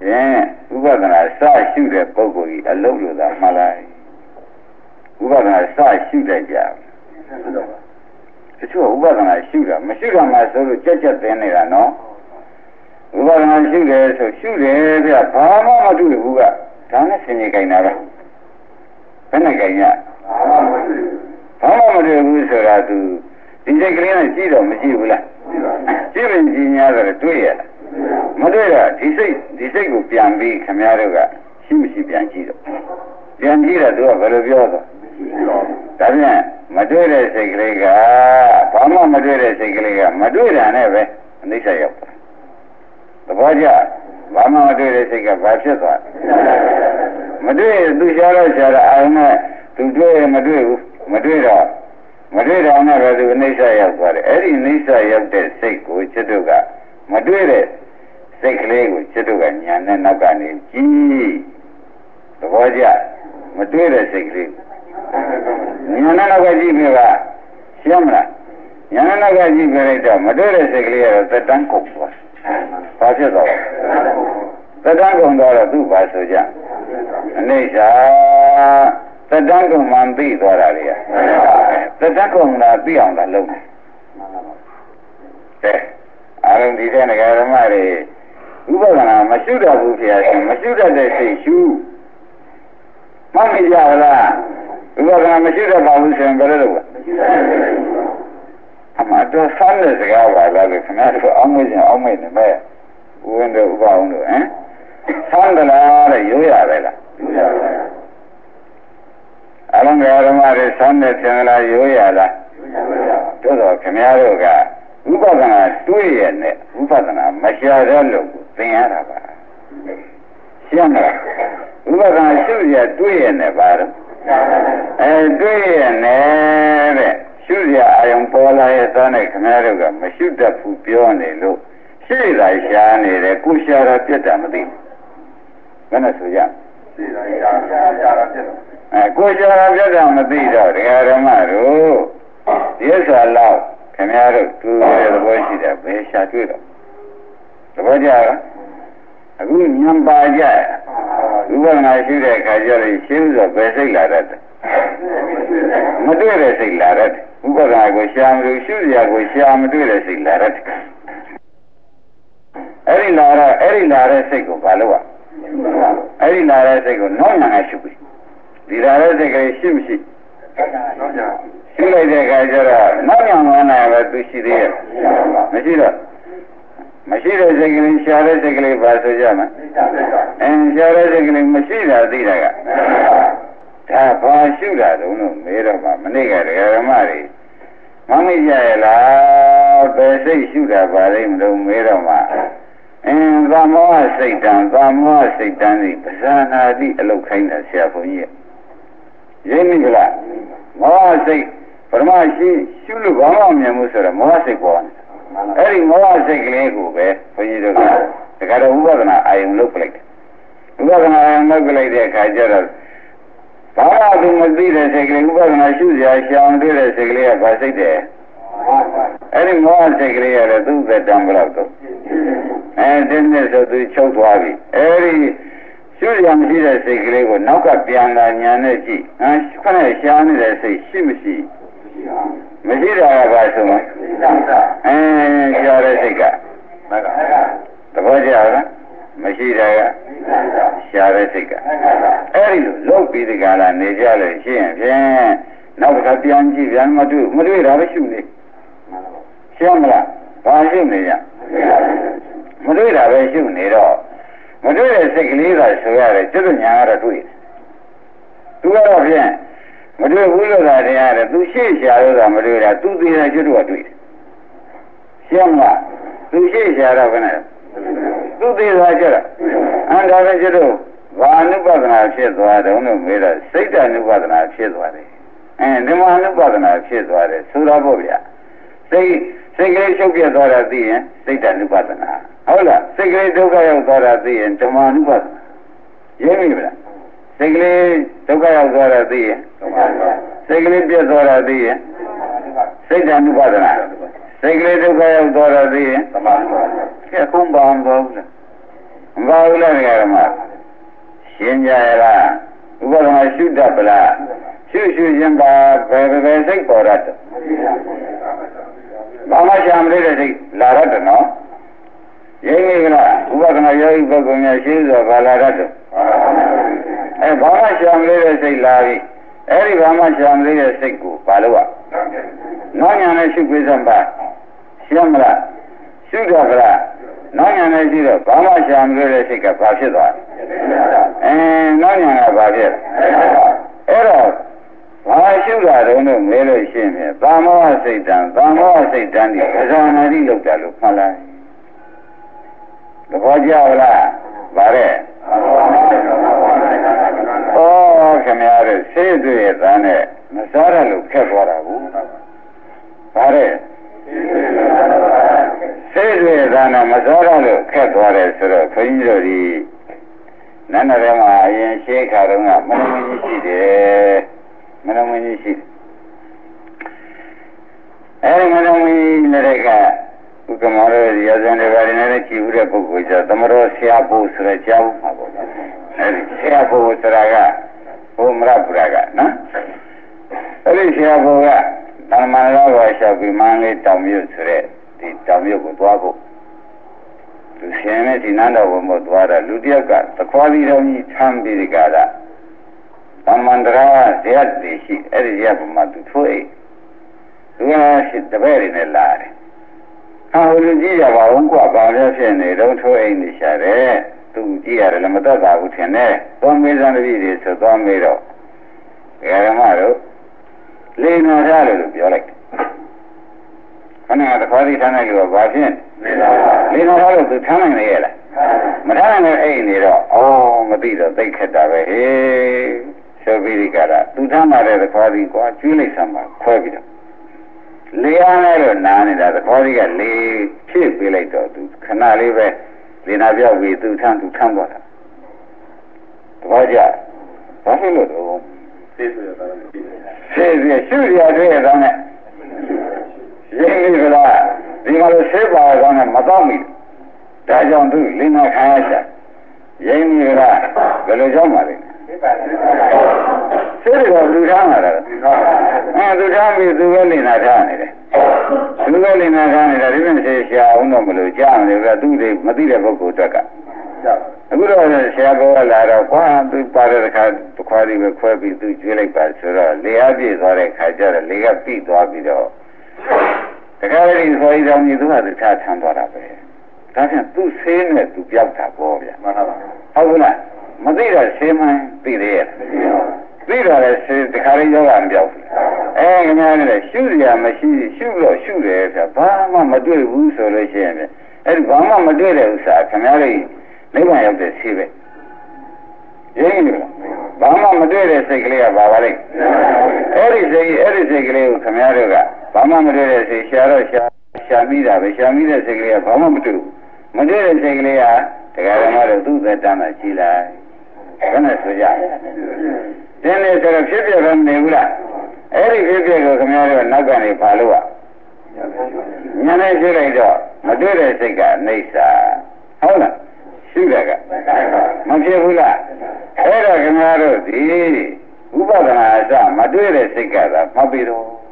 ဥပဒနာစရှုတဲ့ပုဂ္ဂိုလ်ကြီးအလုံးလို့သာမှလိုက်ဥပဒနာစရှုတဲ့ကြတချို့ဥပဒနာရှုတာမရှုတာမှဆိုလို့ကြက်ကြက်သိနေတာနော်ဥပဒနာရှုတယ်ဆိုရှုတယ်ဗျဘာမှမတွေ့ဘူးကဒါနဲ့ဆင်ញင်ကြတာပဲဘယ်နဲ့ကြရဘာမှမတွေ့ဘူးဆိုတာသူဒီစိတ်ကလေးနဲ့ကြည့်တော့မကြည့်ဘူးလားကြည့်ရင်ကြည့်များတယ်တွေ့ရလားမတွေ့တော့ဒီစိတ်ကိုပြန်ပြီးခင်ဗျားတို့ကရှိမရှိပြန်ကြည့်တော့ပြန်ကြည့်တော့သူကဘယ်လိုပြောတော့ဒါပြန်မတွေ့တဲ့စိတ်ကလေးကဘာမှမတွေ့တဲ့စိတ်ကလေးကမတွေ့တာနဲ့ပဲအနိစ္စရောက်တာသဘောကျဘာမှမတွေ့တဲ့စိတ်ကဘာဖြစ်သွားမတွေ့သူရှားတော့ရှားတာအာရုံနဲ့သူတွေ့မတွေ့ဘူးမတွေ့တော့နဲ့ပဲသူအနိစ္စရောက်သွားတယ်အဲ့ဒီအနိစ္စရောက်တဲ့စိတ်ကိုจิตတို့ကမတွေ့တဲ့စိတ်ကလေးကိုจิตတို့ကညာနဲ့နောက်ကနေကြည့်သဘောကျမတွေ့တဲ့စိတ်ကလေးညာနဲ့နောက်ကကြည့်ပြပါရှင်းမလားညာနဲ့နောက်ကကြည့်ပြလိုက်တော့မတွေ့တဲ့စိတ်ကလေးကတော့သက်တမ်းကုန်သွားဘာဖြစ်သွားသက်တမ်းကုန်တော့သူ့ဘာဆိုကြအနိစ္စသက်တမ်းကုန်မှသိသွားတာလေသက်တမ်းကုန်တာသိအောင်သာလုပ်တယ်အားလုံးဒီတဲ့ငါဓမ္မတွေဥပဒနာမရှုတတ်ဘူးဖြစ်ရင်မရှုတတ်တဲ့စိတ်ရှုမှတ်မိကြလားဥပဒနာမရှုတတ်ပါဘူးဆိုရင်ဘယ်လိုလုပ်လဲအမှတော့ဆန်းတဲ့စကားပါလားလို့ခင်ဗျားတို့အောင်းမင်းအောင်မင်းနေမဲ့ဦးဝင်တို့ဥပအောင်တို့ဆန်းတယ်လားတဲ့ရိုးရပဲလားအလုံးငါဓမ္မတွေဆန်းတဲ့သင်္ကလာရိုးရလားတို့တော့ခင်ဗျားတို့ကဥပဒနာတွေးရနဲ့ဥပဒနာမရှာတဲ့လို့သင်ရတာပါရှင်းမလားဥပဒနာရှုရတွေးရနဲ့ပါတော့တွေးရနဲ့တဲ့ရှုရအာယုံပေါ်လာရဲ့သားနဲ့ခင်ဗျားတို့ကမရှုတတ်ဘူးပြောနေလို့ရှိတာရှားနေတယ်ကိုရှားတာပြတ်တာမသိဘူးဘယ်နဲ့ဆိုရရှိတာရှားတာပြတ်တာကိုရှားတာပြတ်တာမသိတော့ဒကာဓမ္မတို့ဒီဥစ္စာလောက်ခင်ဗျားတို့သူရဲ့သဘောရှိတယ်ဘယ်ရှာတွေ့တော့သဘောကျလားအခုညံပါကြဥပဒနာရှိတဲ့အခါကျတော့ရှင်းဆိုဘယ်စိတ်လာတတ်တယ်မတွေ့တဲ့စိတ်လာတတ်တယ်ဥပဒနာကိုရှာမလို့ရှုစရာကိုရှာမတွေ့တဲ့စိတ်လာတတ်တယ်အဲ့ဒီလာတဲ့စိတ်ကိုဘာလို့အဲ့ဒီလာတဲ့စိတ်ကိုနောက်ညာနဲ့ရှုပြီဒီလာတဲ့စိတ်ကလေးရှိမရှိရှင်းလိုက်တဲ့အခါကျတော့နောက်ညောင်ဝမ်းလာပဲသူရှိသေးရဲ့မရှိတော့မရှိတဲ့စိတ်ကလေးရှားတဲ့စိတ်ကလေးပါဆိုကြမှာရှားတဲ့စိတ်ကလေးမရှိတာသိတာကဒါဘာရှုတာတုံးလို့မေးတော့မှမနေ့ကဓမ္မတွေမမေ့ကြရလားဘယ်စိတ်ရှုတာပါလိမ့်မလို့မေးတော့မှသမောဟစိတ်တံဒီပဇာနာတိအလုတ်ခိုင်းတာဆရာဘုန်းကြီးရင်းမိကလားမောဟစိတ်ပရမရှိရှုလို့ဘာမှမမြင်ဘူးဆိုတော့မောဟစိတ်ပေါ်တယ်အဲ့ဒီမောဟစိတ်ကလေးကိုပဲဘုန်းကြီးတို့ကတခါတော့ဥပဒနာအာယုံလုပ်ပလိုက်တယ်ဥပဒနာအာယုံလုပ်ပလိုက်တဲ့အခါကျတော့ဘာမှသူမသိတဲ့စိတ်ကလေးဥပဒနာရှုစရာရှောင်တွေ့တဲ့စိတ်ကလေးကဘာစိတ်တယ်အဲ့ဒီမောဟစိတ်ကလေးရတဲ့သူ့သက်တမ်းဘယ်လောက်တော့တင်းနဲ့ဆိုသူချုပ်သွားပြီအဲ့ဒီရှုရမရှိတဲ့စိတ်ကလေးကိုနောက်ကပြန်လာညာနဲ့ကြည့်ခဏရှားနေတဲ့စိတ်ရှိမရှိမရှိတာကဘာဆိုလဲရှားတဲ့စိတ်ကသဘောကျလားမရှိတာကရှားတဲ့စိတ်ကအဲ့ဒီလိုလုတ်ပြီးဒီကလာနေကြလို့ရှိရင်ဖြင့်နောက်တစ်ခါပြန်ကြည့်ပြန်မတွေ့တာပဲရှုနေရှင်းမလားဘာရှုနေကြမတွေ့တာပဲရှုနေတော့မတွေ့တဲ့စိတ်ကလေးကဆိုရတယ်ကျွတ်ညာကတော့တွေ့တယ်သူကတော့ဖြင့်မတွေ့ဘူးလို့သာတင်ရတယ်သူရှေ့ရှာလို့သာမတွေ့တာသူသေးတယ်ကျွတ်ကတွေ့တယ်ရှင်းမလားသူရှေ့ရှာတော့ခနဲ့သူသေးတာကျွတ်ဒါပဲကျွတ်ဘာအနုပဒနာဖြစ်သွားတယ်လို့မေးတော့စိတ်တ ानु ပဒနာဖြစ်သွားတယ်ဒီမှာအနုပဒနာဖြစ်သွားတယ်ဆိုတော့ပေါ့ဗျာစိတ်ကလေးချုပ်ပြသွားတာသိရင်စိတ်တ ानु ပဒနာဟုတ်လားစိတ်ကလေးဒုက္ခရောက်သွားတာသိရင်ဓမ္မ ानु ပဒနာရင်းပြီလားစိတ်ကလေးဒုက္ခရောက်သွားတာသိရင်စိတ်ကလေးပြတ်သွားတာသိရင်စိတ်တ ानु ပဒနာစိတ်ကလေးဒုက္ခရောက်သွားတာသိရင်ကဲခုံးပါအောင်သွားဘူးလားဘာလို့လဲကြရမှာရှင်းကြရလားဥပဒနာရှုတတ်ပလားရှုခြင်းပါဘယ်စိတ်ပေါ်ရတယ်ဘာမှရှာမလို့တဲ့စိတ်လာရတယ်နော်ရင်းနေကလားဥပဒနာယောဂီပုဂ္ဂိုလ်များရှင်းဆိုဘာလာရတယ်ဘာမှရှာမလို့တဲ့စိတ်လာပြီအဲ့ဒီဘာမှရှာမလို့တဲ့စိတ်ကိုဘာလို့ကနောညာနဲ့ရှုပိစံပါရှင်းမလားရှုတော့ကလားနောညာနဲ့ရှိတော့ဘာမှရှာမလို့တဲ့စိတ်ကဘာဖြစ်သွားနောညာကဘာဖြစ်အဲ့တော့ဘာရှုတာတုံးလို့မဲလို့ရှင်းပြီသာမောဟစိတ်တံဒီပဇာနာတိလောက်တာလို့မှတ်လိုက်သဘောကျလားဗါတဲ့ခင်ဗျားတို့ဆေးတွေ့ရတဲ့နဲ့မစားရလို့ခက်သွားတာဘူးဗါတဲ့ဆေးတွေ့ရတဲ့နဲ့မစားရလို့ခက်သွားတယ်ဆိုတော့ခွန်ကြီးတို့ဒီနန္ဒရဲမှာအရင်ရှေးခါတုန်းကမနမင်းကြီးရှိတယ်မနမင်းကြီးရှိအဲဒီမနမင်းလည်းကဥက္ကမောရရဇန်တွေဘာတွေနဲ့ကြည့်ဦးတဲ့ပုဂ္ဂိုလ်ကျသမရောဆရာပို့ဆိုတဲ့ကြောင်းမှာပေါ့အဲဒီဆရာပို့ဆိုတာကဘုမရပူရကနော်အဲဒီဆရာပို့ကတဏ္ဍမန္တရာကိုလျှောက်ပြီးမန်းလေးတောင်မြုပ်ဆိုတဲ့ဒီတောင်မြုပ်ကိုသွားဖို့လူရှင်နဲ့ဒီနန်းတော်ဘုံကိုသွားတာလူတယောက်ကသခွားသီးတော်ကြီးထမ်းပြီးဒီကရတဏ္ဍမန္တရာဇေယျတည်ရှိအဲ့ဒီဇေယျဘုံမှာသူထိုးအိတ်သူကရှိတပည့်တွေနဲ့လာတယ်လူကြည့်ရပါဦးကွာဘာလဲဖြစ်နေတော့ထိုးအိမ်နေရှာတယ်သူကြည့်ရတယ်လည်းမတတ်တာဘူးထင်တယ်သွားမေးစမ်းတပည့်တွေဆိုသွားမေးတော့ဓမ္မတို့လေနာထားတယ်လို့ပြောလိုက်ခဏကခေါ်ပြီးထားနိုင်လို့ဘာဖြစ်လေနာထားလို့သူထားနိုင်လေရလားမထားနိုင်တဲ့အိမ်နေတော့မသိတော့သိခက်တာပဲဟေးဆိုပြီးဒီကရသူထားမှတဲ့ခေါ်ပြီးကွာကျွေးလိုက်စမ်းပါခွဲပြီးတော့လေအားနဲ့တော့နားနေတာသဘောကြီးကလေဖြစ်ပေးလိုက်တော့သူခဏလေးပဲလေနာပြောက်ပြီးသူထမ်းသွားတာသဘောကျဘာဖြစ်လို့တော့သိဆိုရတာရှုရတွေ့ရတော့နဲ့ရင်းနေကြလားဒီမှာလို့ဆေးပါတော့နဲ့မတော့မိဒါကြောင့်သူလေနာခံရချာရင်းနေကြလားဘယ်လိုကြောင့်ပါလဲဆေးတော်လူထားမှာလားသူထားပြီးသူပဲနေနာထားနေတယ်သူပဲနေနာထားနေတာဒီပြင်ဆေးရှာအောင်တော့မလို့ကြားနေတယ်သူတွေမသိတဲ့ပုဂ္ဂိုလ်အတွက်ကအခုတော့ဆရာကောလာတော့ကွာသူပါတဲ့ခါခွာပြီးပဲခွဲပြီးသူကျွေးလိုက်ပါဆိုတော့လေအားပြည့်သွားတဲ့ခါကျတော့လေကပြည့်သွားပြီးတော့တခါလေဆိုရင်တော့ညီသူကသူထားထမ်းသွားတာပဲဒါဖြင့်သူ့ဆေးနဲ့သူပြောက်တာပေါ့ဗျာမှန်ပါပါဟုတ်ကလားမသိတော့ဆေးမှန်းသိသေးရဲ့သိတော့လည်းဆေးတခါလေးယောဂမပြောက်ဘူးခင်ဗျားလည်းရှုရမရှိရှုလို့ရှုတယ်ဆိုဘာမှမတွေ့ဘူးဆိုလို့ရှိရင်အဲ့ဒီဘာမှမတွေ့တဲ့ဥစ္စာခင်ဗျားလေးနိဗ္ဗာန်ရောက်တဲ့ဆေးပဲရင်းနေလားဘာမှမတွေ့တဲ့စိတ်ကလေးကဘာပါလိမ့်အဲ့ဒီစိတ်ကလေးကိုခင်ဗျားတို့ကဘာမှမတွေ့တဲ့စိတ်ရှာတော့ရှာမိတာပဲရှာမိတဲ့စိတ်ကလေးကဘာမှမတွေ့ဘူးမတွေ့တဲ့စိတ်ကလေးကတရားဓမ္မတို့သူ့သက်တမ်းမှာရှိလိုက်ဘယ်နဲ့ဆိုကြတင်းနေဆိုတော့ဖြစ်ပြတော့နေဘူးလားအဲ့ဒီဖြစ်ပြကိုခင်ဗျားတို့နောက်ကနေပါလို့ညာနဲ့ရှိလိုက်တော့မတွေ့တဲ့စိတ်ကအိဋ္ဌာဟုတ်လားရှိတယ်ကမဖြစ်ဘူးလားအဲ့တော့ခင်ဗျားတို့ဒီဥပဒနာအစမတွေ့တဲ့စိတ်ကသာမှတ်ပြီးတော့